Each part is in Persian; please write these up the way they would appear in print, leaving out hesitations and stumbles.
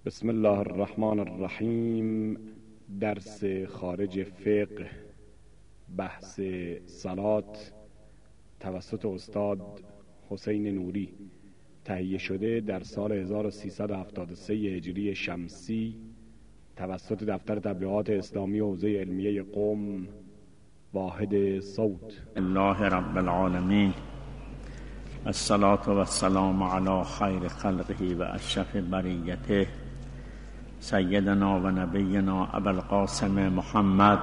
بسم الله الرحمن الرحیم. درس خارج فقه، بحث صلات توسط استاد حسین نوری، تهیه شده در سال 1373 هجری شمسی توسط دفتر تبلیغات اسلامی حوزه علمیه قم، واحد صوت. الله رب العالمین، الصلاة و السلام علی خیر خلقه و اشرف بریته سیدنا و نبینا ابوالقاسم محمد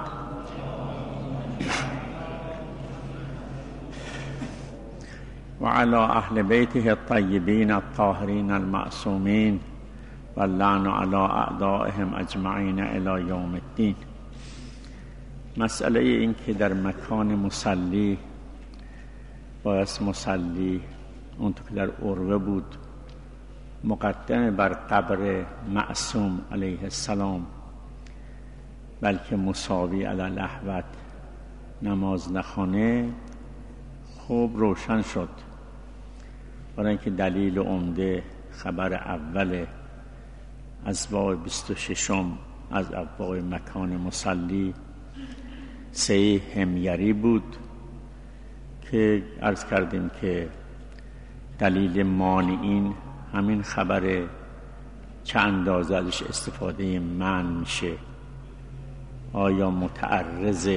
و علی اهل بیته الطیبین الطاهرین المعصومین و اللعن علی اعدائهم اجمعین الی یوم الدین. مسئله این که در مکان مصلی باید مصلی اونطور که در عروه بود مقدم بر قبر معصوم علیه السلام بلکه مساوی علی الاحوط نماز نخوانه، خوب روشن شد. برای اینکه دلیل عمده خبر اول از باب 26 از ابواب مکان مصلی سه حمیری بود که عرض کردیم که دلیل مانعین همین خبر چه اندازه ازش استفاده منع میشه، آیا متعرض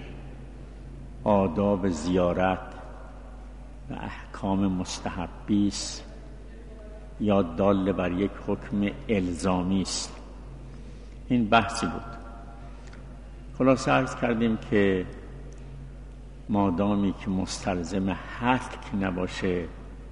آداب زیارت و احکام مستحبی است یا دال بر یک حکم الزامی است. این بحثی بود. خلاصه عرض کردیم که مادامی که مستلزم حتک نباشه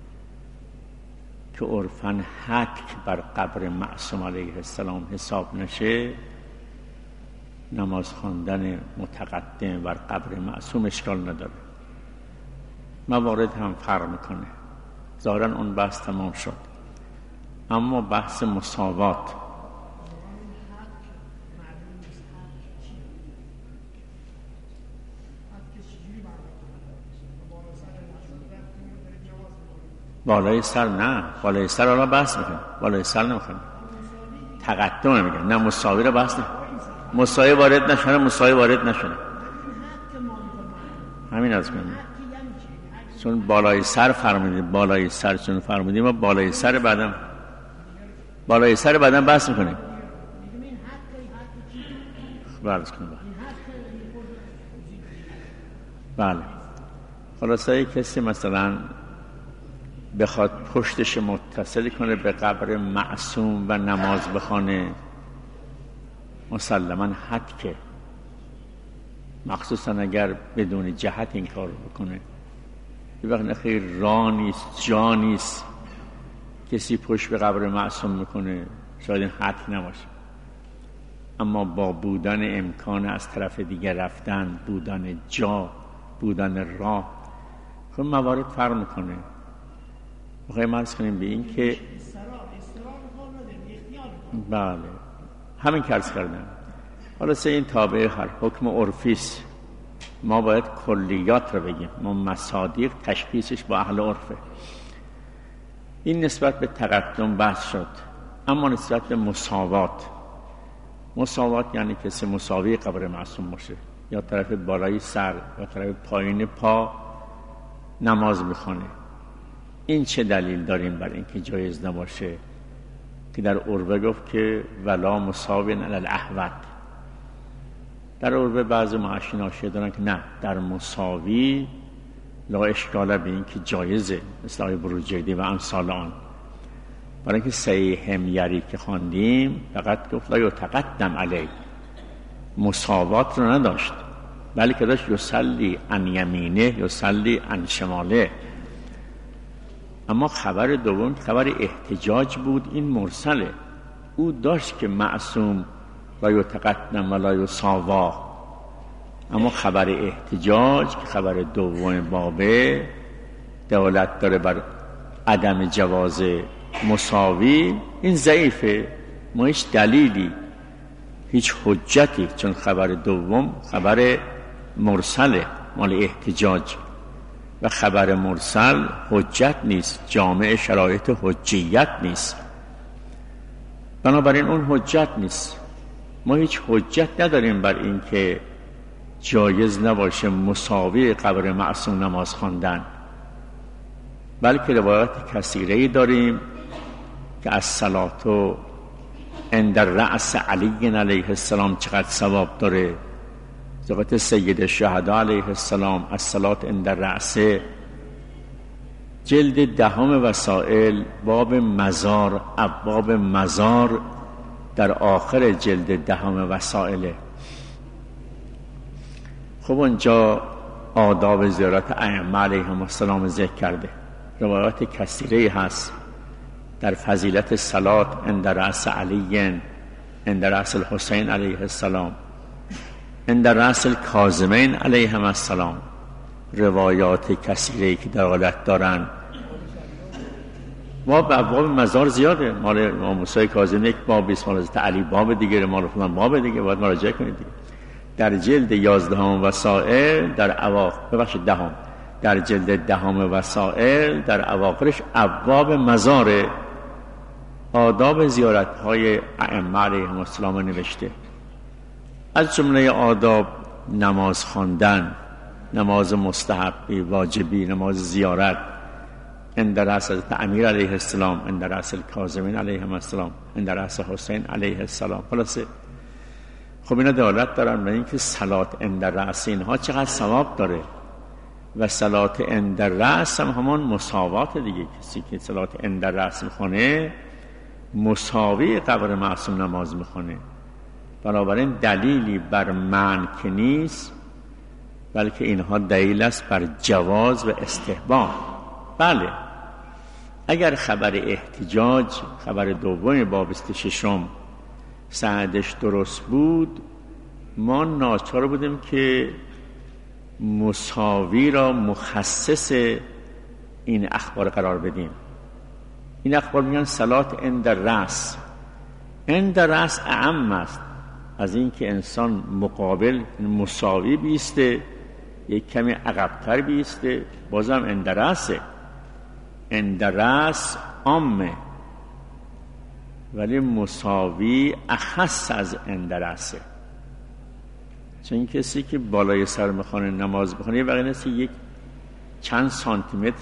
که عرفاً حتک بر قبر معصوم علیه السلام حساب نشه، نماز خواندن متقدم بر قبر معصوم اشکال نداره. موارد هم فرق میکنه. ظاهراً اون بحث تمام شد. اما بحث مساوات، بالای سر نه، بالای سر حالا بحث میکنه، بالای سر نمیخوام، تقدم میگه، نه مساوی رو بحث نه، مساوی وارد نشونه، مساوی وارد نشونه، همین از کنیم. چون بالای سر فرمودیم، بالای سر چون فرمودیم و بالای سر بعدم بحث میکنیم. بله بله. خلاصه کسی مثلا بخواد پشتش متصل کنه به قبر معصوم و نماز بخونه، مسلماً حتکه، مخصوصاً اگر بدون جهت این کار بکنه. یه وقت نخیر راه نیست، جا نیست، کسی پشت به قبر معصوم میکنه، شاید این حتک نباشه. اما با بودن امکان از طرف دیگر رفتن، بودن جا، بودن راه، خب موارد فرق میکنه. بخواهیم عرض کنیم به این که بله همین که عرض کردم. حالا این تابع هر حکم عرفیست، ما باید کلیات رو بگیم، ما مصادیق تشخیصش با اهل عرفه. این نسبت به تقدم بحث شد. اما نسبت به مساوات یعنی کسی مساوی قبر معصوم باشه، یا طرف بالای سر یا طرف پایین پا نماز میخونه، این چه دلیل داریم بر اینکه جایز نباشه؟ که در عروه گفت که ولا مساوی علی الاحوط. در عروه بعضی معاشیناشی دارن که نه، در مساوی لا اشکال به این که جایزه، مثل آیه بروجردی و امثال آن. برای اینکه سه حمیری که خواندیم فقط گفت لا یتقدم علی، مساوات رو نداشت، بلکه داشت یصلی عن یمینه یصلی عن شماله. اما خبر دوم خبر احتجاج بود، این مرسله. او داشت که معصوم لا یتقدم و لا یصاوا، اما خبر احتجاج که خبر دوم بابه دلالت داره بر عدم جواز مساوی، این ضعیفه. ما هیچ دلیلی، هیچ حجتی، چون خبر دوم خبر مرسله مال احتجاج و خبر مرسل حجت نیست، جامع شرایط حجیت نیست. بنابراین اون حجت نیست. ما هیچ حجت نداریم بر این که جایز نباشه مساوی قبر معصوم نماز خواندن، بلکه روایات کثیره‌ای داریم که از صلاتو عند رأس علی علیه السلام چقدر ثواب داره. روایت سید الشهدا علیه السلام از صلات عند رأس، جلد 10 وسائل، باب مزار، ابواب مزار در آخر جلد 10 وسائله. خب اونجا آداب زیارت ائمه علیهم السلام ذکر کرده. روایات کثیره هست در فضیلت صلات عند رأس علی، عند رأس الحسین علیه السلام، عند رأس الکاظمین علیهم السلام. روایات کثیره که دلالت دارن. ما به ابواب مزار زیاده، مال امام موسی کاظمی یک باب است، مال حضرت علی باب دیگه، مال فلان باب دیگه، باید مراجعه کنید دیگه. در جلد 11 وسائل در اواخر در جلد 10 وسائل در اواخرش ابواب مزار، آداب زیارت های ائمه علیهم السلام نوشته. از جمله آداب نماز خواندن، نماز مستحبی، واجبی، نماز زیارت عند رأس حضرت امیر علیه السلام، عند رأس الکاظمین علیهم السلام، عند رأس حسین علیه السلام. خلاصه خب اینا دلالت دارن به اینکه صلات عند رأس اینها چقدر ثواب داره. و صلات عند رأس هم همان مساوات دیگه. کسی که صلات عند رأس میخونه مساوی قبر معصوم نماز میخونه. بنابراین دلیلی بر منع که نیست، بلکه اینها دلیل است بر جواز و استحباب. بله، اگر خبر احتجاج، خبر دوم باب 26 سندش درست بود، ما ناچار بودیم که مساوی را مخصص این اخبار قرار بدیم. این اخبار میگن صلات عند رأس. عند رأس اعم است از این که انسان مقابل مساوی بیسته، یک کمی عقب‌تر بیسته، بازم عند رأسه. عند رأس عامه، ولی مساوی اخص از عند رأسه. چون کسی که بالای سر میخوانه نماز بخونه یه وقتی نیست یک چند سانتی متر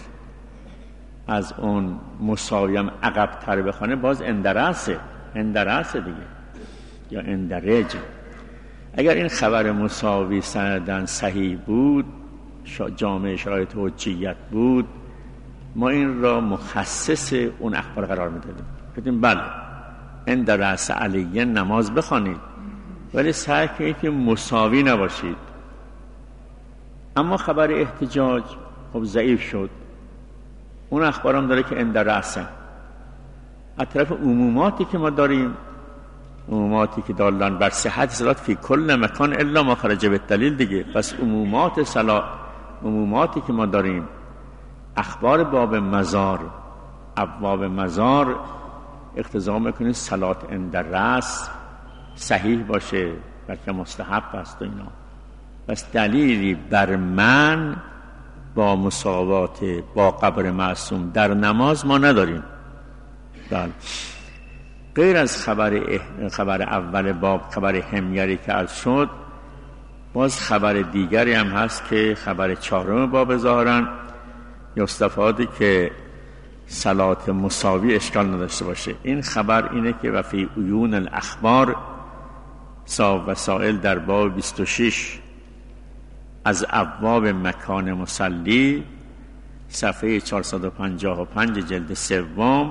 از اون مساوی هم عقب‌تر بخونه، باز عند رأسه. عند رأسه دیگه، یا عند رجل. اگر این خبر مساوی سندن صحیح بود، جامع شرایط حجیت بود، ما این را مخصص اون اخبار قرار میدادیم. گفتیم بله عند رأس علی نماز بخوانید، ولی سعی کنید که مساوی نباشید. اما خبر احتجاج خب ضعیف شد. اون اخبار هم داره که عند رأسه. از طرف عموماتی که ما داریم، عموماتی که دالن بر صحت صلات فی کل مکان الا ما خرج بالدلیل دیگه. پس عمومات صلات، عموماتی که ما داریم، اخبار باب مزار، ابواب مزار، اقتضا میکنه صلات عند رأس صحیح باشه، بلکه مستحب است و اینا. پس دلیلی بر من با مساوات با قبر معصوم در نماز ما نداریم. بله، غیر از خبر اول باب، خبر حمیری که عرض شد، باز خبر دیگری هم هست که خبر 4 باب ظاهرا یستفاده که صلات مساوی اشکال نداشته باشه. این خبر اینه که وفی عیون الاخبار صاحب وسائل در باب 26 از ابواب مکان مصلی، صفحه 455 جلد 3،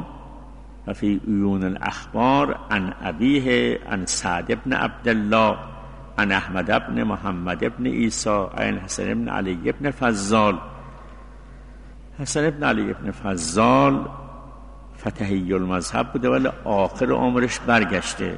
وفی عیون الاخبار عن ابیه عن سعد بن عبدالله عن احمد بن محمد بن عیسی عن حسن بن علی بن فضال. حسن بن علی بن فضال فتحی المذهب بوده ولی آخر عمرش برگشته.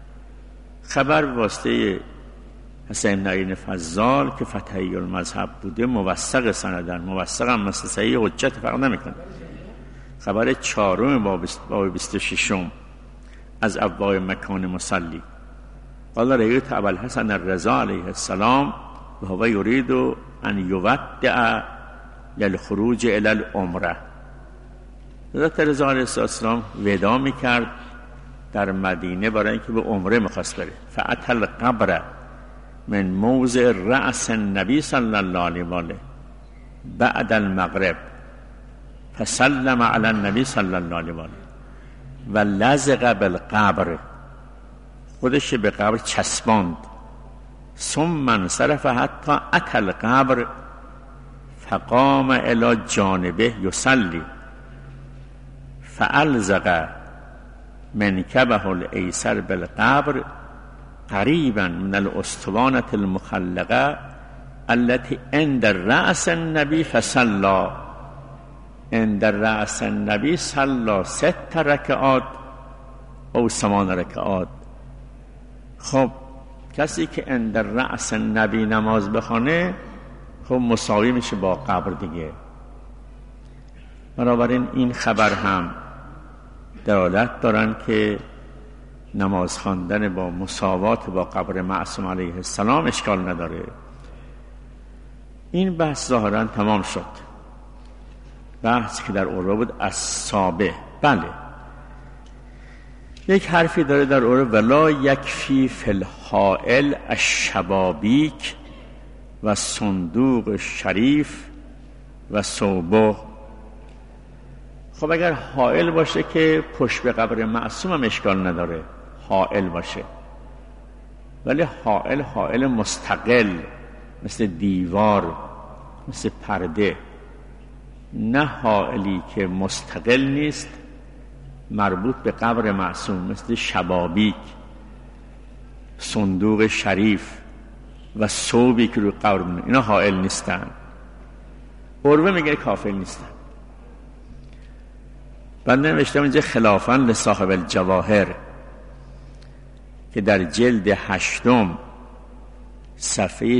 خبر واسطه حسن بن علی بن فضال که فتحی المذهب بوده موثق سندن، موثق هم مثل صحیح حجت فرق نمیکنه. خبر 4 باب 26 از ابواب مکان مصلی. قال رأیت ابوالحسن الرضا علیه السلام و هو یرید ان یودع للخروج الی العمره. حضرت رضا علیه السلام ودا میکرد در مدینه برای اینکه به عمره میخواست بره. فأتی القبر من موضع رأس النبی صلی الله علیه و آله بعد المغرب فسلم علی النبی صلی الله علیه و آله و لزق بالقبر، خودش به قبر چسباند. ثم انصرف حتی اتى القبر فقام الی جانبه یصلی فالزق منکبه الایسر بالقبر قریبا من الاسطوانة المخلقه التي عند رأس النبی فصلى. عند رأس النبی صلى 6 رکعات او 8 رکعات. خب کسی که عند رأس النبی نماز بخونه خب مساوی میشه با قبر دیگه. بنابراین این خبر هم دلالت دارن که نماز خواندن با مساوات با قبر معصوم علیه السلام اشکال نداره. این بحث ظاهرا تمام شد. بحث که در عروه بود السابع. بله یک حرفی داره در عروه ولا یکفی فی الحائل الشبابیک و صندوق شریف و صوبه. خب اگر حائل باشه که پشت به قبر معصوم هم اشکال نداره، حائل باشه، ولی حائل مستقل مثل دیوار، مثل پرده، نه حائلی که مستقل نیست مربوط به قبر معصوم مثل شبابیک، صندوق شریف و ثوبی که روی قبر میمونه، اینا حائل نیستن. عروه میگه کافر نیستن. بعد نوشتم اینجا خلافاً لصاحب الجواهر که در جلد 8 صفحه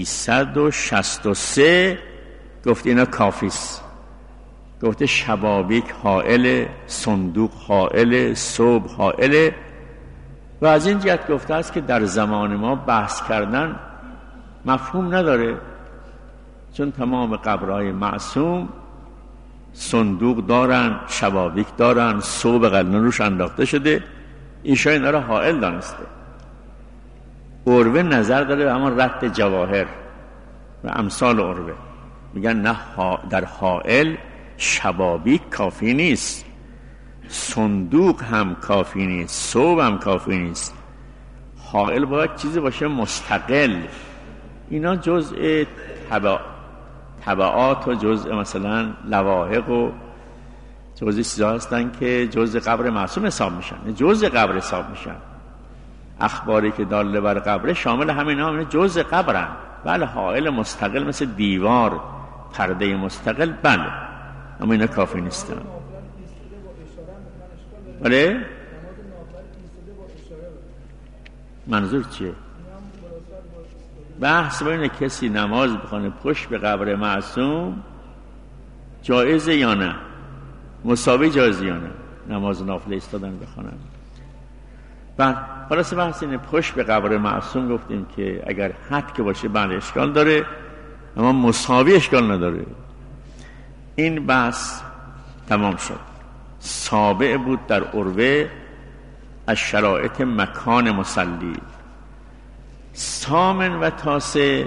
363 گفت اینا کافیست. گفته شبابیک حائل، صندوق حائل، ثوب حائل. و از این جهت گفته است که در زمان ما بحث کردن مفهوم نداره، چون تمام قبرهای معصوم صندوق دارن، شبابیک دارن، ثوب قلنون روش انداخته شده. ایشان اینا را حائل دانسته. عروه نظر داره به همون رد جواهر و امثال عروه، میگن نه در حائل شبابیک کافی نیست، صندوق هم کافی نیست، ثوب هم کافی نیست. حائل باید چیزی باشه مستقل. اینا جزء تبعات و جزء مثلا لواحق و جزء چیزا هستن که جزء قبر معصوم حساب میشن، جزء قبر حساب میشن. اخباری که داله بر قبر شامل همین جزء قبرن. بله حائل مستقل مثل دیوار، پرده مستقل، بله، اما اینا کافی نیستن. بله منظور چیه؟ بحث بین کسی نماز بخونه پشت به قبر معصوم جایزه یا نه، مساوی جایزه یا نه، نماز نافله ایستادن بخونن. بعد خلاص بحث اینه پشت به قبر معصوم گفتیم که اگر حد که باشه بله اشکال داره، اما مساوی اشکال نداره. این بحث تمام شد. سابع بود در عروه از شرایط مکان مصلی. ثامن و تاسع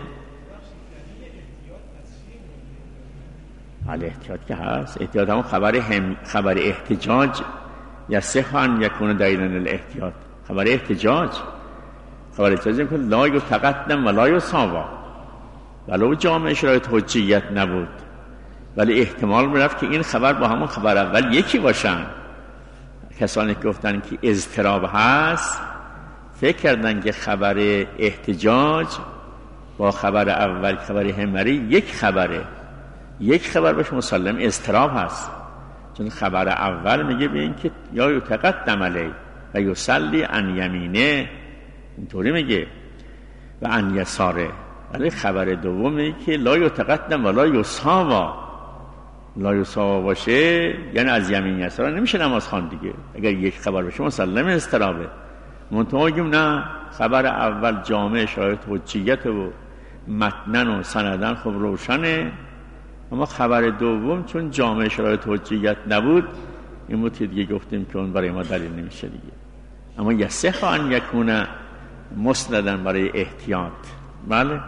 علی احتیاط که هست. احتیاط هم خبر احتجاج یصح ان یکون دلیلا الاحتیاط. خبر احتجاج میگه لا یتقدم ولا یساوا، ولو جامع شرایط حجیت نبود، ولی احتمال میرفت که این خبر با همون خبر اول یکی باشن. کسانی که گفتن که اضطراب هست فکر کردن که خبر احتجاج با خبر اول خبر همری یک خبره، یک خبر باشه مسلم اضطراب هست. چون خبر اول میگه به این که یا یتقدم علی و یصلی عن یمینه، اینطوری میگه، و عن یساره. ولی خبر دوم میگه که لا یتقدم ولا یساوا. لا یساوا باشه یعنی از یمین یسار نمیشه نماز خواند دیگه. اگر یک خبر باشه مسلم اضطرابه. منتها میگیم نه، خبر اول جامع شرایط حجیت و متنن و سندن خب روشنه، اما خبر دوم چون جامع شرایط حجیت نبود این بود دیگه گفتیم که اون برای ما دلیل نمیشه دیگه. اما یصح ان یکون مسندا برای احتیاط. بله.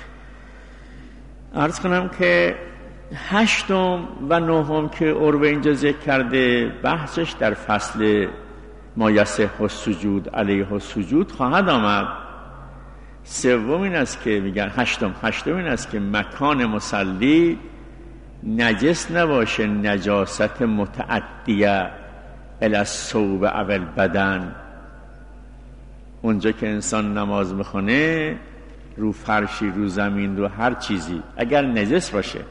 عرض کنم که 8 و 9 که عروه اینجا ذکر کرده بحثش در فصل ما یصح السجود علیه السجود خواهد آمد. 3 این است که میگن 8 این است که مکان مصلی نجس نباشه، نجاست متعدیه الی الثوب او البدن. اونجا که انسان نماز میخونه رو فرشی، رو زمین، رو هر چیزی اگر نجس باشه،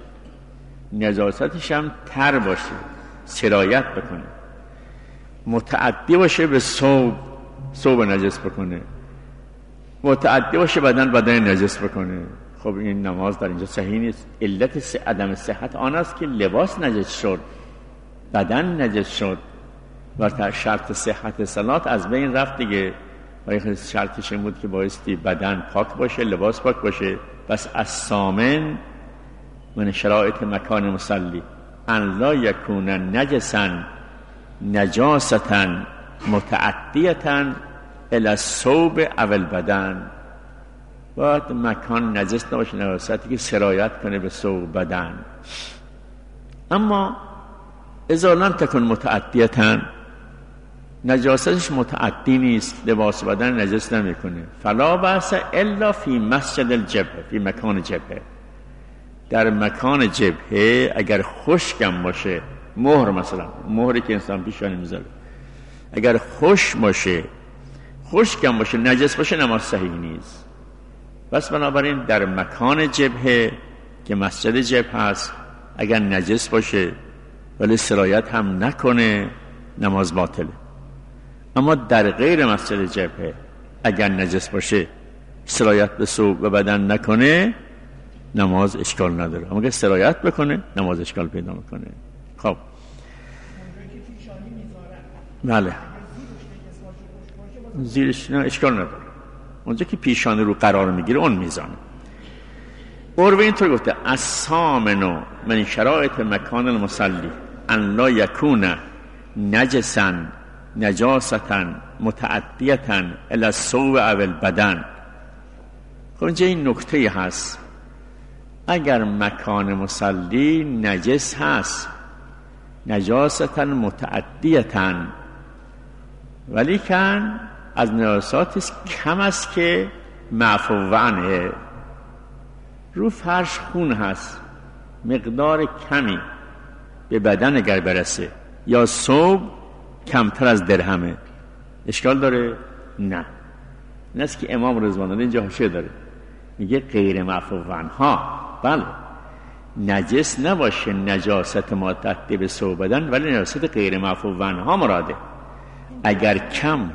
نجاستش هم تر باشه، سرایت بکنه، متعدی باشه به ثوب نجس بکنه، متعدی باشه بدن نجس بکنه، خب این نماز در اینجا صحیح نیست. علت عدم صحت آن است که لباس نجس شد، بدن نجس شد و شرط صحت صلات از بین رفت دیگه. و شرطش این بود که بایستی بدن پاک باشه، لباس پاک باشه. بس الثامن من شرایط مکان مصلی ان لا یکون نجسا نجاستا متعدیتا الی الثوب او البدن. باید مکان نجس نباشه، نجاستی که سرایت کنه به ثوب بدن. اما اذا لم تکن متعدیتا، نجاستش متعدی نیست، لباس بدن نجس نمیکنه، فلا بأس الا فی مسجد الجبهه، فی مکان جبهه. در مکان جبهه اگر خشکم باشه، مهر مثلا، مهری که انسان پیشانی میذاره، اگر خشکم باشه نجس باشه، نماز صحیح نیست. بس بنابراین در مکان جبهه که مسجد جبهه هست اگر نجس باشه ولی سرایت هم نکنه، نماز باطله. اما در غیر مسجد جبهه اگر نجس باشه، سرایت به ثوب و بدن نکنه، نماز اشکال نداره. اما اگر سرایت بکنه، نماز اشکال پیدا میکنه. خب بله، زیرش نه اشکال نداره. اونجا که پیشانی رو قرار میگیره اون میزانه. عروه اینطور گفته الثامن من شرایط مکان المصلی ان لا یکون نجسا نجاستا متعدیتا الی الثوب او البدن. خب اینجا این نکته هست، اگر مکان مصلی نجس هست، نجاستا متعدیتا، ولی کن از نجاساتش کم است که معفو عنه، رو فرش خون هست، مقدار کمی به بدن اگر برسه یا ثوب کمتر از درهمه، اشکال داره؟ نه. این است که امام رضوان اینجا حاشیه داره، میگه غیر معفو عنها. بله، نجس نباشه، نجاست متعدی به ثوب بدن، ولی نجاست غیر معفو عنها مراده. اگر کم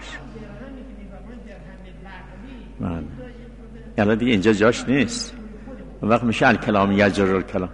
الان دیگه اینجا جاش نیست، وقت میشه الکلام یجر الکلام،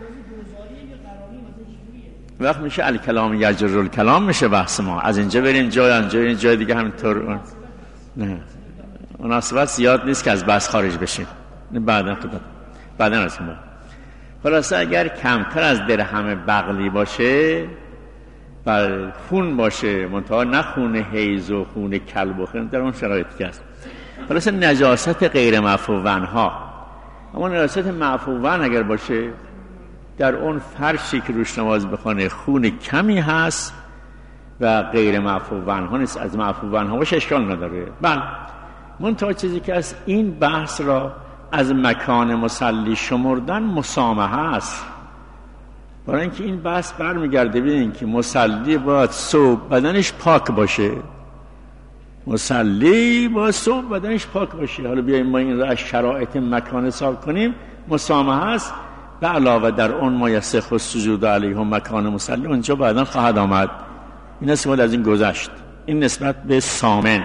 وقت میشه الکلام یجر الکلام میشه بحث ما. از اینجا بریم جای دیگه همینطور. نه مناسبت زیاد نیست که از بحث خارج بشیم. بعدا از این خلاصه اگر کمتر از درهم بغلی باشه و خون باشه، منتها نه خون حیض و خون کلب و خون، در اون شرایطی هست. خلاصه نجاست غیر معفو عنها. اما نجاست معفو عنه اگر باشه، در اون فرشی که روش نماز بخونه خون کمی هست و غیر معفو عنها نیست، از معفو عنها باشه اشکال نداره. بله، منتها چیزی که از این بحث را از مکان مصلی شمردن مسامحه است. برای اینکه این بحث برمیگرده ببینید که مصلی باید ثوب بدنش پاک باشه، مصلی باید ثوب بدنش پاک باشه. حالا بیاییم ما این را از شرایط مکان حساب کنیم، مسامحه است. به علاوه در اون ما یصح السجود علیه مکان مصلی، اونجا بعداً خواهد آمد. این است که از این گذشت. این نسبت به ثامن.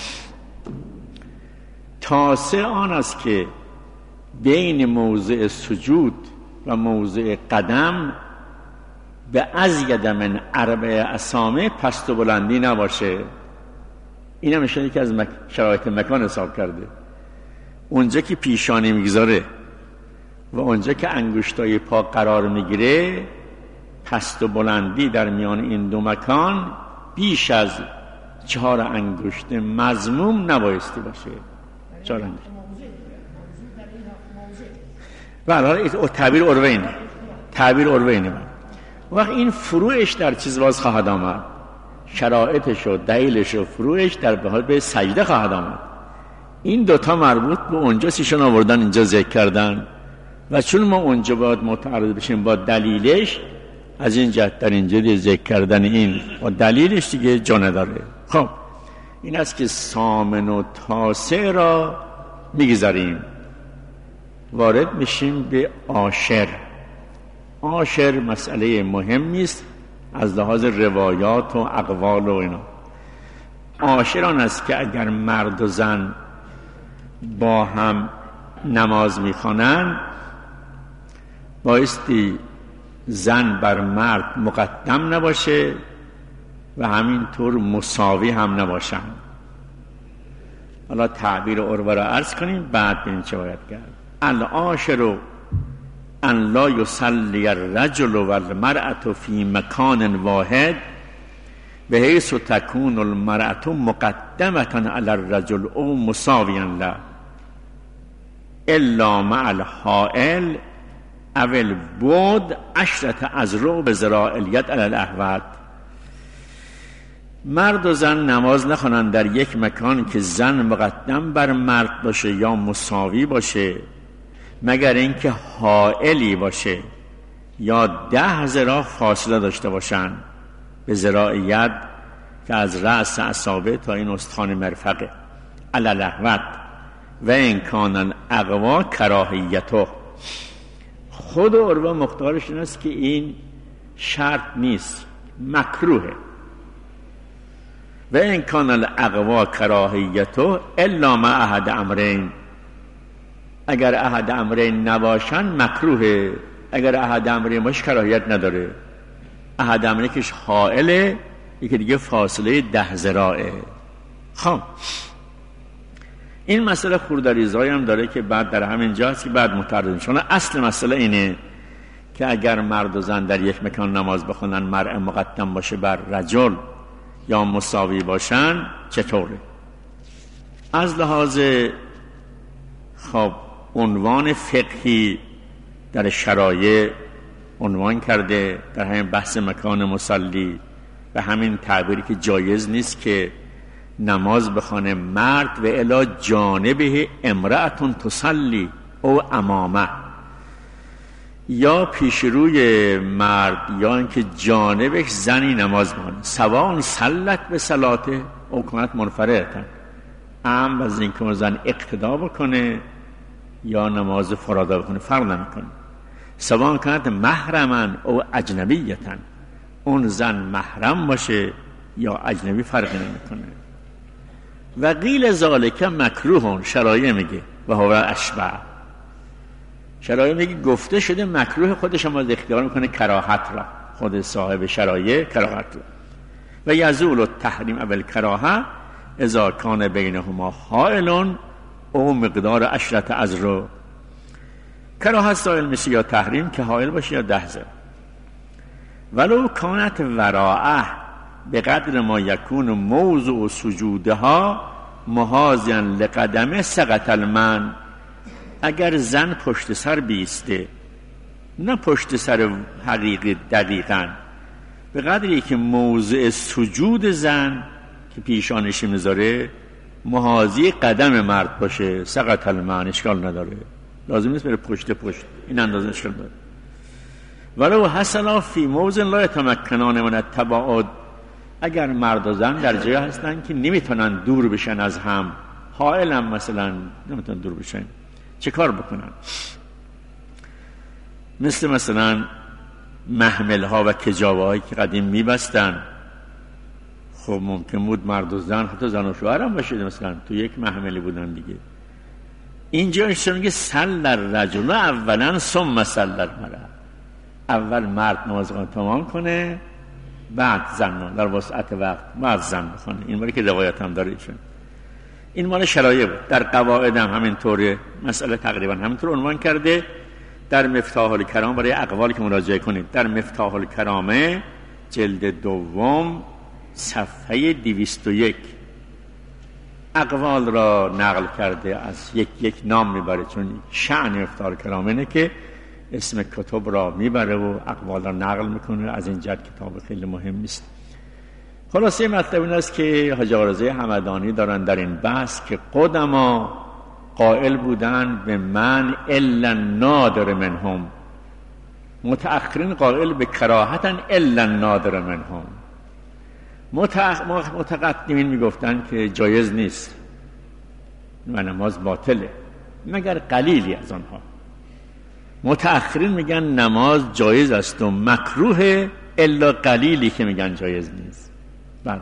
تاسع آن است که بین موضع سجود و موضع قدم به ازید من 4 اسامه پست و بلندی نباشه. این هم میشه که از شرایط مکان حساب کرده. اونجا که پیشانی میگذاره و اونجا که انگشتای پا قرار میگیره، پست و بلندی در میان این دو مکان بیش از 4 انگشت مضموم نبایستی باشه. 4 انگشت بله، این تعبیر عروینه، تعبیر عروینه. وقت این فروعش در چیز باز خواهد آمد، شرایطش و دلیلش و فروعش در به سجده خواهد آمد. این دوتا مربوط به اونجاست، ایشون آوردن اینجا ذکر کردن و چون ما اونجا باید متعرض بشیم با دلیلش، از این جهت در اینجا ذکر کردن این با دلیلش دیگه جا نداره. خب این است که ثامن و تاسع را میگذاریم، وارد میشیم به عاشر. عاشر مسئله مهمی است از لحاظ روایات و اقوال و اینا. عاشر آن است که اگر مرد و زن با هم نماز میخوانند، بایستی زن بر مرد مقدم نباشه و همینطور مساوی هم نباشن. حالا تعبیر عروه را عرض کنیم، بعد ببینیم چه باید کرد. العاشر ان لا یصلی الرجل والمرأة فی مکان واحد بحیث تکون المرأة مقدمة علی الرجل او مساویا له الا مع الحائل او البعد 10 اذرع بذراع الید علی الاحوط. مرد و زن نماز نخوانند در یک مکان که زن مقدم بر مرد باشه یا مساوی باشه، مگر اینکه حائلی باشه یا 10 ذراع فاصله داشته باشند به ذراع ید که از رأس اصابع تا این استخوان مرفقه علی الاحوط و ان کان الاقوا کراهیته. خود عروه مختارش این است که این شرط نیست، مکروهه. و ان کان الاقوا کراهیته الا مع احد امرین، اگر احد امرین نباشن مکروهه، اگر احد امرین باشه کراهیت نداره. احد امرین کش حائله، یکی دیگه فاصله 10 ذراعه. خب این مسئله خوردریزایی هم داره که بعد در همین جاست که بعد متعرض میشن. اصل مسئله اینه که اگر مرد و زن در یک مکان نماز بخونن، مرء مقدم باشه بر رجل یا مساوی باشن، چطوره؟ از لحاظ خب عنوان فقهی در شرایع عنوان کرده در همین بحث مکان مصلی و همین تعبیری که جایز نیست که نماز بخونه مرد و الی جانبه امرأة تصلی او امامه، یا پیش روی مرد یا اینکه جانبش زنی نماز بخونه، سواء صلت به صلاته او کانت منفردة، ام از اینکه زن اقتدا بکنه یا نماز فرادا بکنه فرق نمیکنه. سواء کانت محرما او اجنبیة، اون زن محرم باشه یا اجنبی فرق نمیکنه. و قیل ذالک مکروه، شرایع میگه و هو اشبع، شرایع میگه گفته شده مکروه، خودش هم از اختیار میکنه کراهت را، خود صاحب شرایع کراهت را. و یزول التحریم اول کراهه اذا کان بینهما حائل او مقدار 10 اذرع. کراهت سائل میشه یا تحریم که حائل باشه یا 10 ذراع. ولو کانت وراءه به قدر ما یکون موضوع سجودها محاذیا لقدمه سقط المن. اگر زن پشت سر بیسته، نه پشت سر حقیقی دقیقاً، به قدری که موضع سجود زن که پیشانش میذاره محاذی قدم مرد باشه، سقط المن، اشکال نداره، لازم نیست بره پشت، این اندازه اشکال داره. ولو حصل فی موضع لا یتمکنان من التباعد، اگر مرد و زن در جایی هستن که نمیتونن دور بشن از هم، حائل هم مثلا نمیتونن دور بشن، چه کار بکنن؟ مثلا محمل ها و کجاوه هایی که قدیم میبستن، خب ممکن بود مرد و زن، حتی زن و شوهر هم باشه، مثلا تو یک محملی بودن دیگه. اینجا اشتر میگه سل الرجل اولا ثم سل المرأة، اول مرد نماز تمام کنه بعد زن در وسعت وقت بعد زن بخونه. این مالی که روایت هم داره ایشون. این مال شرایع بود. در قواعد هم همینطوره، مسئله تقریبا همینطور عنوان کرده. در مفتاح الکرام برای اقوالی که مراجعه کنید، در مفتاح الکرامه جلد 2 صفحه 201 اقوال را نقل کرده، از یک نام میبره، چون شأن افتار کلام اینه که اسم کتب را میبره و اقوال را نقل میکنه. از این جهت کتاب خیلی مهم است. خلاصه مطلب این است که حاجی آقارضا همدانی دارن در این بحث که قدما قائل بودن به من الا نادر منهم، متأخرین قائل به کراهتا الا نادر منهم، متقدمین میگفتن که جایز نیست و نماز باطله مگر قلیلی از آنها. متأخرین میگن نماز جایز است و مکروه الا قلیلی که میگن جایز نیست. بله،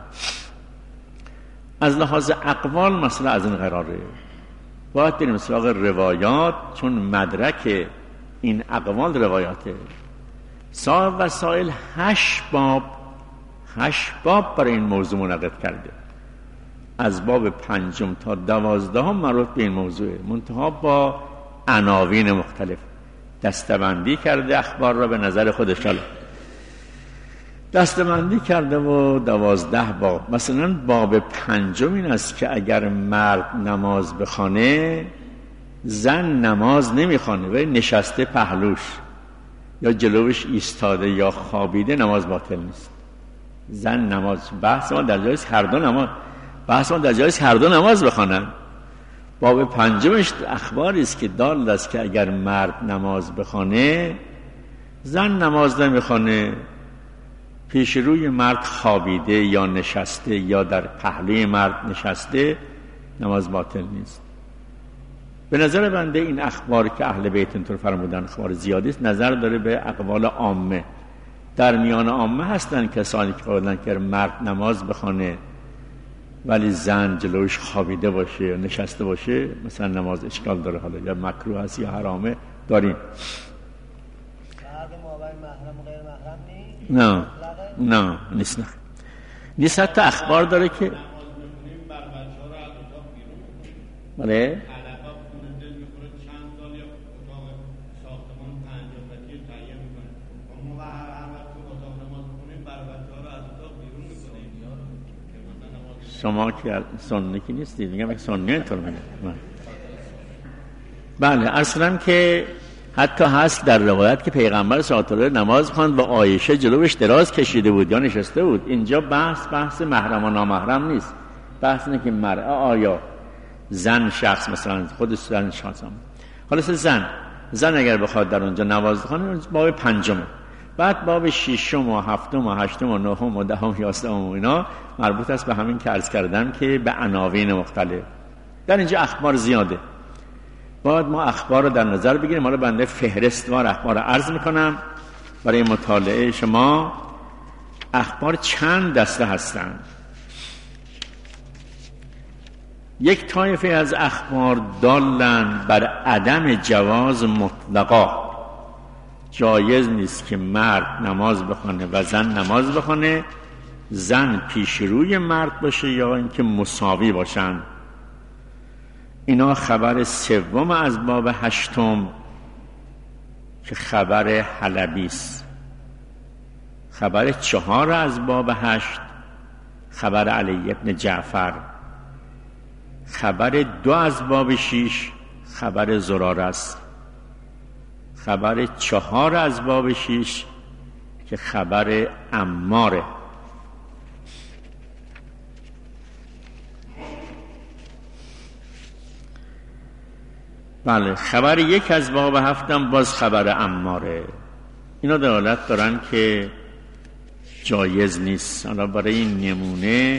از لحاظ اقوال مسئله از این قراره. باید بریم سراغ روایات، چون مدرک این اقوال روایاته. صاحب وسائل 8 باب برای این موضوع منعقد کرده، از باب 5 تا 12 مربوط به این موضوع، منتها با عناوین مختلف دسته‌بندی کرده. اخبار را به نظر خودش دسته‌بندی کرده و 12 باب. مثلا باب 5 این است که اگر مرد نماز بخوانه، زن نماز نمیخوانه و نشسته پهلوش یا جلوش ایستاده یا خوابیده، نماز باطل نیست. زن نماز، بحث ما در جایز هر دو نماز بخوانن. باب 5 اخباری است که دال است که اگر مرد نماز بخوانه، زن نماز نمیخوانه، پیش روی مرد خوابیده یا نشسته یا در پهلوی مرد نشسته، نماز باطل نیست. به نظر بنده این اخبار که اهل بیت اینطور فرمودن اخبار زیادی است، نظر داره به اقوال عامه. در میان عامه هستن کسانی که قائلن که مرد نماز بخونه ولی زن جلوش خوابیده باشه یا نشسته باشه، مثلا نماز اشکال داره، حالا یا مکروه است یا حرامه. داریم نه نیست. حتی اخبار داره که بله شما که سنی که نیستید، میگم سنی اینطور میگه. بله، اصلا که حتی هست در روایت که پیغمبر صلی الله علیه و نماز خواند و عایشه جلوش دراز کشیده بود یا نشسته بود. اینجا بحث محرم و نامحرم نیست. بحث اینه که مرأة آیا زن شخص مثلا خود زن شخص هم. حالا زن اگر بخواد در اونجا نماز بخونه، باب 5. بعد باب 6 و 7 و 8 و 9 و 10 و 11 و اینا مربوط است به همین که عرض کردم که به عناوین مختلف. در اینجا اخبار زیاده، باید ما اخبار رو در نظر بگیریم. حالا بنده فهرستوار اخبار رو عرض میکنم برای مطالعه شما. اخبار چند دسته هستند. یک طایفه از اخبار دالن بر عدم جواز مطلقا، جایز نیست که مرد نماز بخونه و زن نماز بخونه، زن پیش روی مرد باشه یا اینکه مساوی باشن. اینا خبر 3 از باب 8 که خبر حلبی است. خبر 4 از باب 8 خبر علی ابن جعفر. خبر 2 از باب 6 خبر زراره است. خبر 4 از باب 6 که خبر عماره. بله، خبر 1 از باب 7 باز خبر عماره. اینا دلالت دارن که جایز نیست. حالا برای این نمونه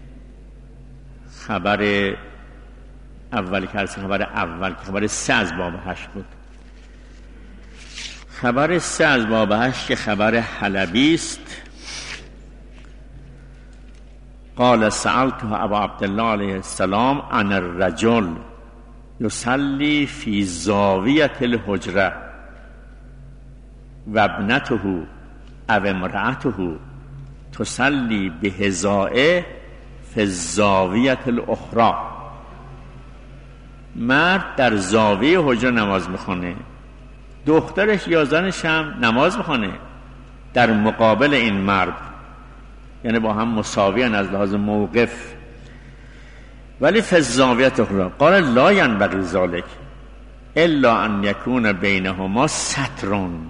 خبر اول که خبر 3 از باب 8 بود. خبر 3 از باب 8 که خبر حلبی است. قال سألت ابا عبدالله علیه السلام عن الرجل یصلی فی زاویة الحجره و ابنته او امرأته تصلی بحذائه فی الزاویة الاخرى. مرد در زاویه حجره نماز میخونه، دخترش یا زنش هم نماز میخونه در مقابل این مرد. یعنی با هم مساویان از لحاظ موقف. ولی فی الزاویه اخرى قال لا ینبغی ذلک الا ان یکون بینهما سترون.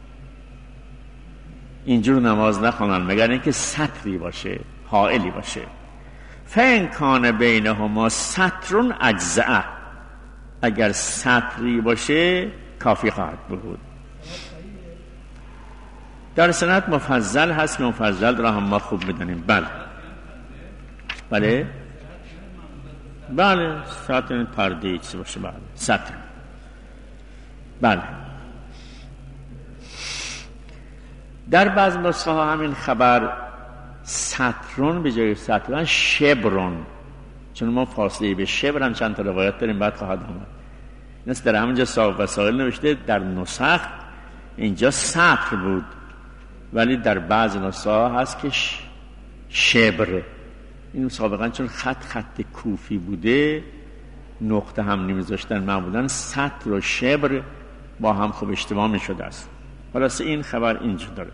اینجور نماز نخوانن مگر اینکه ستری باشه، حائلی باشه. فإن کان بینهما سترون اجزأ، اگر ستری باشه کافی خواهد بود. در سند مفضل هست که مفضل را هم ما خوب بدانیم. بله ستر پرده چیزی باشه. بله ستر. بله در بعض نسخه ها همین خبر سترون به جای سترون شبرون، چون ما فاصله به شبر هم چند تا روایت داریم بعد خواهد آمد. نست در همونجا صاحب وسائل نوشته در نسخ اینجا ستر بود، ولی در بعض نسخه ها هست که شبر. این سابقا چون خط کوفی بوده نقطه هم نمیذاشتن، معمولا ستر و شبر با هم خوب اشتباه می شده است. خلاص این خبر اینجور داره.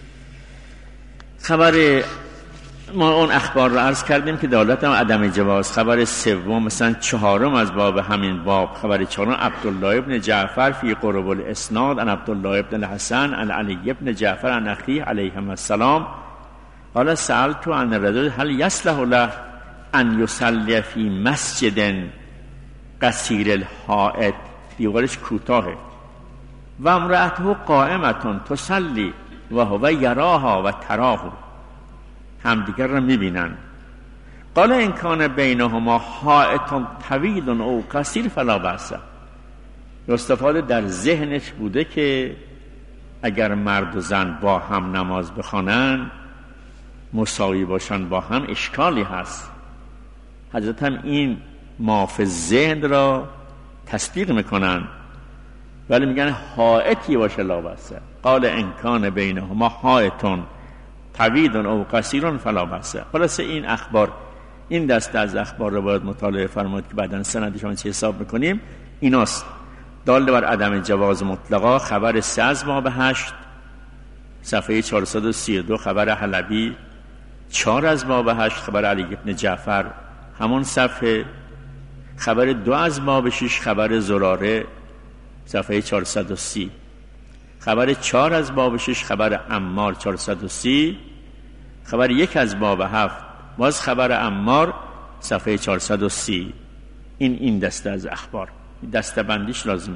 خبر ما اون اخبار رو عرض کردیم که دلالت هم عدم جواز. خبر سوم مثلا چهارم از باب همین باب، خبر چهارم عبدالله ابن جعفر فی قرب الاسناد عن عبدالله ابن الحسن عن علی ابن جعفر عن اخیه علیهم السلام قال سألت عن الرجل هل يصلح له ان يصلي في مسجد قصیر الحائط، دیوارش کوتاهه، و امرأته قائمة تصلی و هو یراها و تراه، همدیگر را میبینن. قال ان کان بینهما حائط طویل او قصیر فلا بأس. استفاده در ذهنش بوده که اگر مرد و زن با هم نماز بخوانن مساوی باشن با هم اشکالی هست. حضرت هم این مافی ذهن را تصدیق میکنن، ولی میگن حائطی باشه لا بأس. قال ان کان بینهما حائط طویل او قصیر فلا بأس. خلاص این اخبار، این دسته از اخبار رو باید مطالعه فرمایید که بعداً سندشون چه حساب میکنیم. ایناست دال بر عدم جواز مطلقا. خبر 3 از باب 8 صفحه 432 خبر حلبی، 4 از باب 8 خبر علی ابن جعفر همون صفحه، خبر 2 از باب 6 خبر زراره صفحه 430، خبر 4 از باب 6 خبر عمار 430، خبر 1 از باب 7 باز خبر عمار صفحه 430. این دسته از اخبار، دسته بندیش لازمه.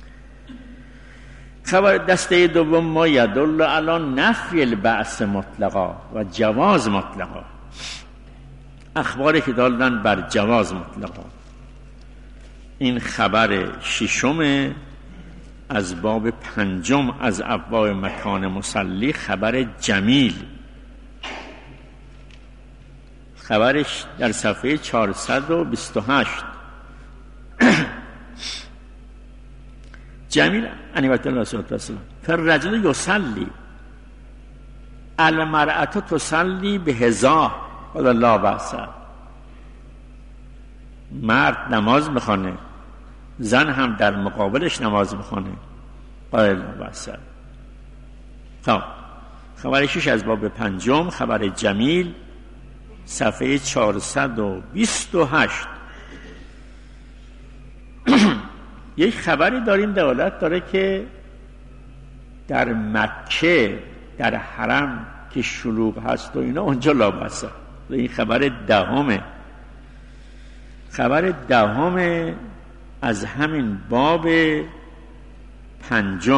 خبر دسته دوم ما یدل علی نفی البعث مطلقا و جواز مطلقا، اخباری که دالن بر جواز مطلقا. این خبر 6 از باب 5 از ابواب مکان مصلی، خبر جمیل، خبرش در صفحه 428. جمیل انیبت الله صلی الله علیه وسلم فالرجل یصلی المرأة تصلی بهزا قال لا بأس. مرد نماز بخونه، زن هم در مقابلش نماز بخونه، قال لا بأس. خبر 6 از باب 5 خبر جمیل صفحه 428. یک خبری داریم دلالت داره که در مکه در حرم که شلوغ هست و اینا اونجا لا بأس. این خبر 10 خبر 10 از همین باب 5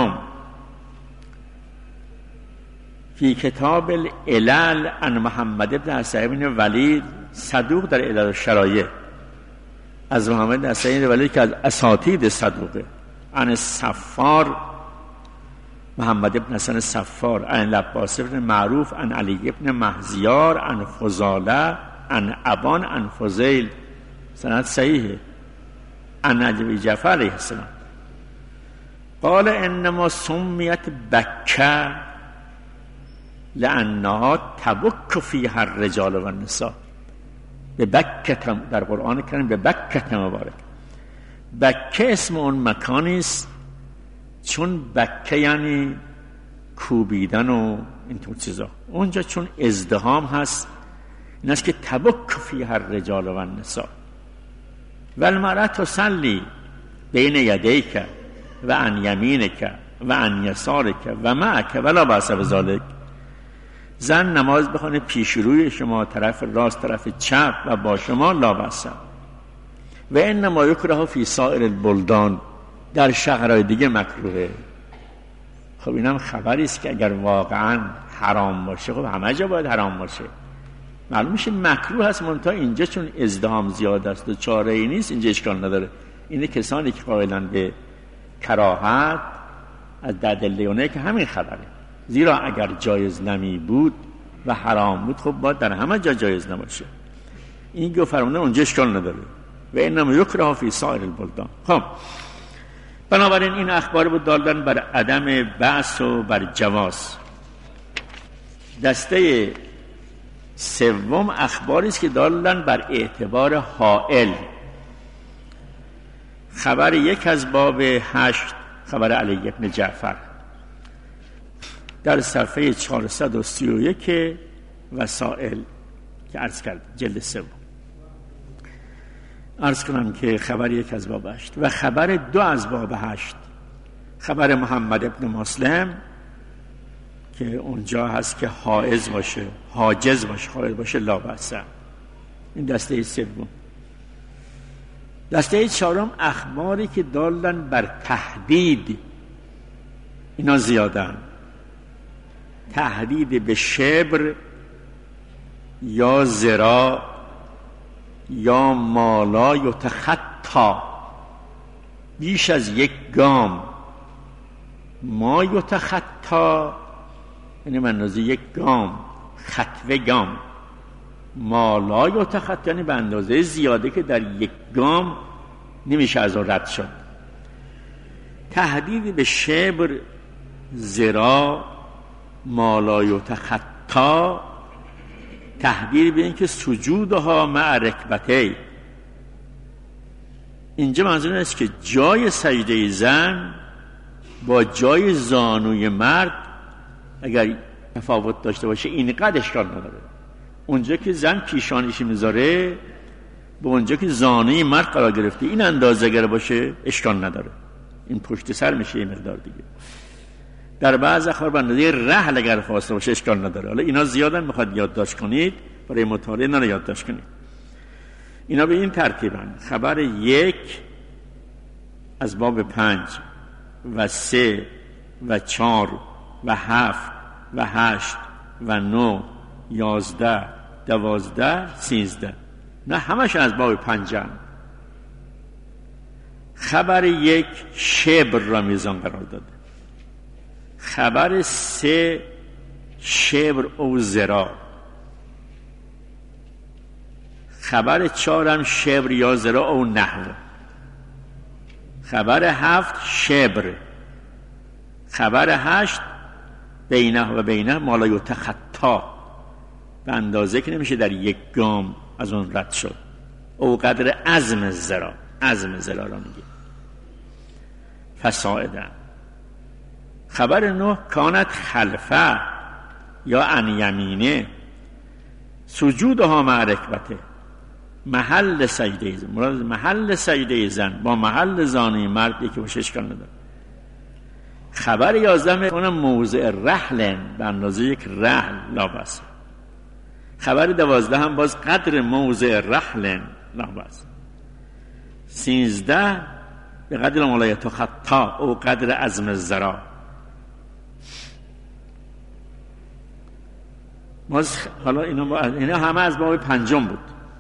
فی کتاب العلل عن محمد بن حسین بن ولید صدوق در علل الشرایع، از محمد بن حسین بن ولید که از اساتید صدوقه، عن صفار محمد بن حسن صفار عن لباس بن معروف عن علی بن محزیار عن فضاله عن ابان عن فضیل، سند صحیحه، عن علی جعفر علیه السلام قال انما سمیت بکه لانها تبک فیها الرجال و النساء. به بکه در قرآن کریم به بکه مبارک. بکه اسم اون مکانی است چون بکه یعنی کوبیدن و اینطور چیزا. اونجا چون ازدحام هست این است که تبک فیها الرجال و النساء و المرأة تصلی بین یدیک و عن یمینک و عن یسارک و معک ولا باس بذلک. زن نماز بخونه پیش روی شما، طرف راست، طرف چپ و با شما، لا باس. و انما یکره فی سایر البلدان، در شهرهای دیگه مکروهه. خب اینم خبری است که اگر واقعا حرام باشه خب همه جا باید حرام باشه. معلوم میشه مکروه هست، منتها اینجا چون ازدحام زیاد است و چاره ای نیست اینجا اشکال نداره. اینه کسانی که قائلن به کراهت از دلیونه که همین خبره. زیرا اگر جایز نمی بود و حرام بود خب باید در همه جا جایز نباشه. این گفت فرمودن اونجا اشکال نداره. و انما یکره فی سایر البلدان. خب بنابراین این اخبار بود دالدن بر عدم بأس و بر جواز. دسته سوم اخباری است که دالدن بر اعتبار حائل. خبر یک از باب 8 خبر علی بن جعفر در صفحه 431 وسائل که عرض کرد جلد 3. عرض کنم که خبر یک از باب 8 و خبر 2 از باب 8 خبر محمد ابن مسلم که اونجا هست که حائز باشه، حاجز باشه، حائز باشه، لا بأس. این دسته سوم. دسته چهارم اخباری که دالن بر تهدید. اینا زیادن. تهدید به شبر یا ذراع یا مالا یتخطا، بیش از یک گام. ما یتخطا یعنی اندازه یک گام، خطوه گام. مالا یتخطا یعنی به اندازه زیاده که در یک گام نمیشه از آن رد شد. تهدید به شبر، ذراع، مالا یتخطا، تهدید به این که سجودها مع رکبتین. اینجا منظور است که جای سجده زن با جای زانوی مرد اگر تفاوت داشته باشه اینقدر اشکال نداره. اونجا که زن پیشانیش میذاره به اونجا که زانوی مرد قرار گرفته این اندازه اگر باشه اشکال نداره. این پشت سر میشه یه مقدار دیگه. در بعض اخبار به اندازه رحل اگر فاصله باشه اشکال نداره. حالا اینا زیادن، میخواد یادداشت کنید برای مطالعه، اینا رو یادداشت کنید. اینا به این ترتیبن: خبر 1 از باب 5 و 3 و 4 و 7 و 8 و 9 11 12 13. نه همش از باب 5 هم. خبر 1 شبر را میزان قرار داده. خبر 3 شبر او ذراع. خبر 4 هم شبر یا ذراع او نحو. خبر 7 شبر. خبر 8 بینه و بینه مالا یتخطا، به اندازه که نمیشه در یک گام از اون رد شد. او قدر عزم الذراع. عزم الذراع را میگه. فصاعدا. خبر 9 کانت خلفه یا عن یمینه سجودها مع رکبته. محل سجده زن، مراد محل سجده زن با محل زانوی مرد یکی باشه اشکال نداره. خبر 11 میکنه موضع رحل، به اندازه یک رحل لا بأس. خبر 12 هم باز قدر موضع رحل لا بأس. 13 به قدر مالا یتخطا او قدر عزم الذراع. حالا اینا همه از باب 5 بود.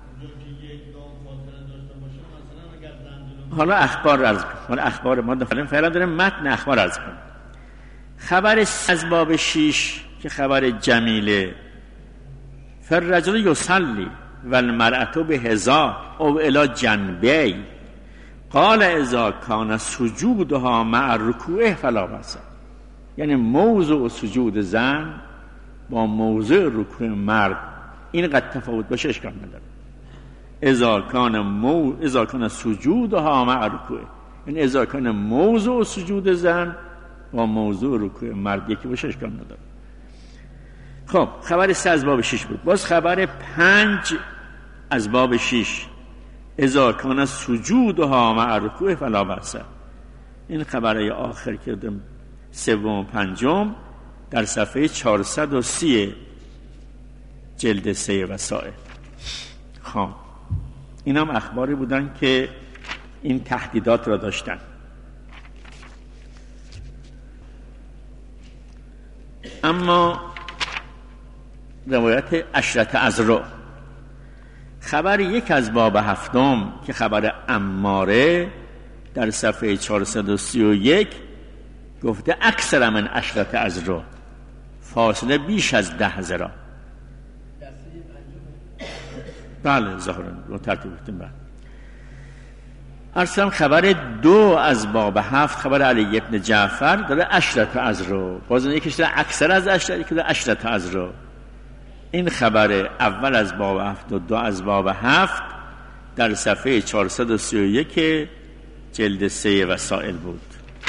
حالا اخبار عرض کنم. حالا اخبار ما فعلا داریم متن اخبار عرض کنم. خبر از باب 6 که خبر جمیله: فالرجل یصلی والمرأة بحذا او الی جنبی قال اذا کان سجودها مع رکوعه فلا بأس. یعنی موضع سجود زن با موضع رکوع مرد اینقدر تفاوت باشه اشکال نداره. اذا کان سجودها مع رکوعه، یعنی اذا کان موضع سجود زن با موضوع رکوع مرد یکی باشه اشکال نداره. خب خبر 3 از باب 6 بود. باز خبر 5 از باب 6 اذا کان سجودها مع رکوع فلا بأس. این خبر آخر که دادم 3 و 5 در صفحه 430 جلد 3 وسائل. خب این هم اخباری بودن که این تهدیدات را داشتن. اما روایت عشرت عذرا، خبر 1 از باب 7 که خبر عماره در صفحه 431 گفته اکثر من عشرت عذرا، فاصله بیش از 10 ذراع. بله ظاهرا رو ترتیب گفتیم. بله ارسلم خبر 2 از باب 7 خبر علی ابن جعفر داره عشرت عذرا، باز یکیش داره اکثر از عشرت، یکی داره عشرت عذرا. این خبر اول از باب 7 و 2 از باب 7 در صفحه 431 جلد 3 وسائل بود.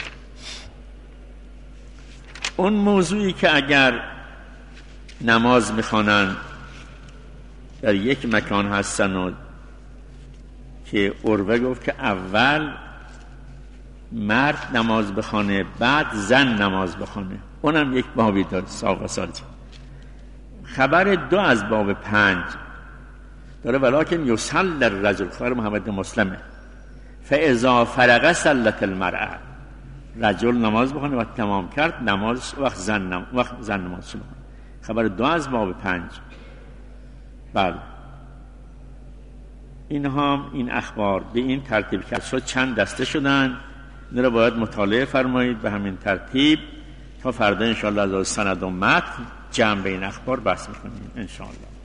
اون موضوعی که اگر نماز میخوانن در یک مکان هستن و که عروه گفت که اول مرد نماز بخونه بعد زن نماز بخونه، اونم یک بابی داره ساق و سالجه. خبر 2 از باب 5 داره ولکن یصلی الرجل، خبر محمد مسلمه، فاذا فرغ صلت المرأه، رجل نماز بخونه و تمام کرد نماز وقت زن نماز بخونه. خبر 2 از باب 5. بله این اخبار به این ترتیب که شد چند دسته شدن، این را باید مطالعه فرمایید به همین ترتیب تا فردا انشاءالله از سند و متن جمع به این اخبار بحث می‌کنیم انشاءالله.